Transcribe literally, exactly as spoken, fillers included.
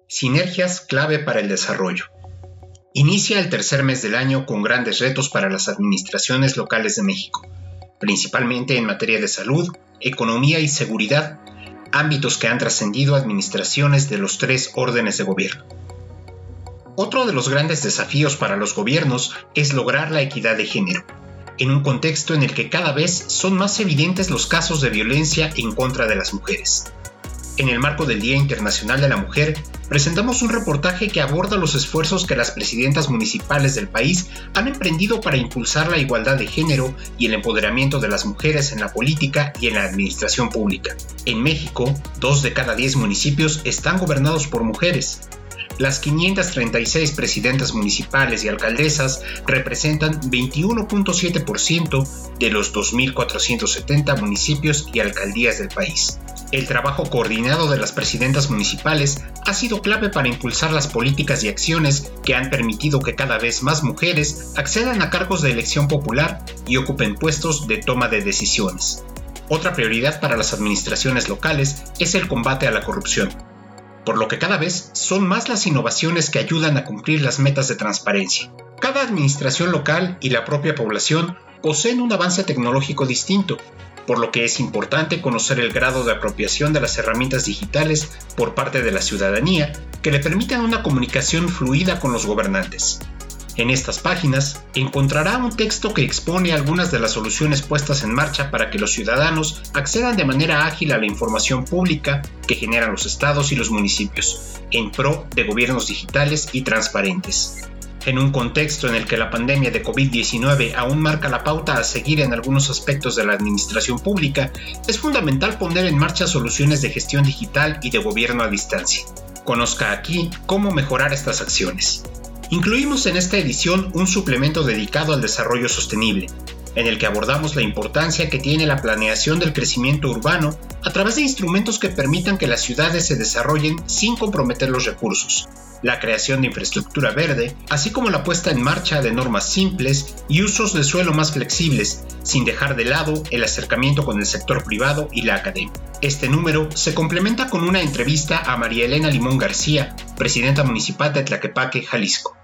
Sinergias clave para el desarrollo. Inicia el tercer mes del año con grandes retos para las administraciones locales de México, principalmente en materia de salud, economía y seguridad, ámbitos que han trascendido administraciones de los tres órdenes de gobierno. Otro de los grandes desafíos para los gobiernos es lograr la equidad de género, en un contexto en el que cada vez son más evidentes los casos de violencia en contra de las mujeres. En el marco del Día Internacional de la Mujer, presentamos un reportaje que aborda los esfuerzos que las presidentas municipales del país han emprendido para impulsar la igualdad de género y el empoderamiento de las mujeres en la política y en la administración pública. En México, dos de cada diez municipios están gobernados por mujeres. Las quinientas treinta y seis presidentas municipales y alcaldesas representan veintiuno punto siete por ciento de los dos mil cuatrocientos setenta municipios y alcaldías del país. El trabajo coordinado de las presidentas municipales ha sido clave para impulsar las políticas y acciones que han permitido que cada vez más mujeres accedan a cargos de elección popular y ocupen puestos de toma de decisiones. Otra prioridad para las administraciones locales es el combate a la corrupción, por lo que cada vez son más las innovaciones que ayudan a cumplir las metas de transparencia. Cada administración local y la propia población poseen un avance tecnológico distinto, por lo que es importante conocer el grado de apropiación de las herramientas digitales por parte de la ciudadanía que le permitan una comunicación fluida con los gobernantes. En estas páginas encontrará un texto que expone algunas de las soluciones puestas en marcha para que los ciudadanos accedan de manera ágil a la información pública que generan los estados y los municipios, en pro de gobiernos digitales y transparentes. En un contexto en el que la pandemia de covid diecinueve aún marca la pauta a seguir en algunos aspectos de la administración pública, es fundamental poner en marcha soluciones de gestión digital y de gobierno a distancia. Conozca aquí cómo mejorar estas acciones. Incluimos en esta edición un suplemento dedicado al desarrollo sostenible, en el que abordamos la importancia que tiene la planeación del crecimiento urbano a través de instrumentos que permitan que las ciudades se desarrollen sin comprometer los recursos, la creación de infraestructura verde, así como la puesta en marcha de normas simples y usos de suelo más flexibles, sin dejar de lado el acercamiento con el sector privado y la academia. Este número se complementa con una entrevista a María Elena Limón García, presidenta municipal de Tlaquepaque, Jalisco.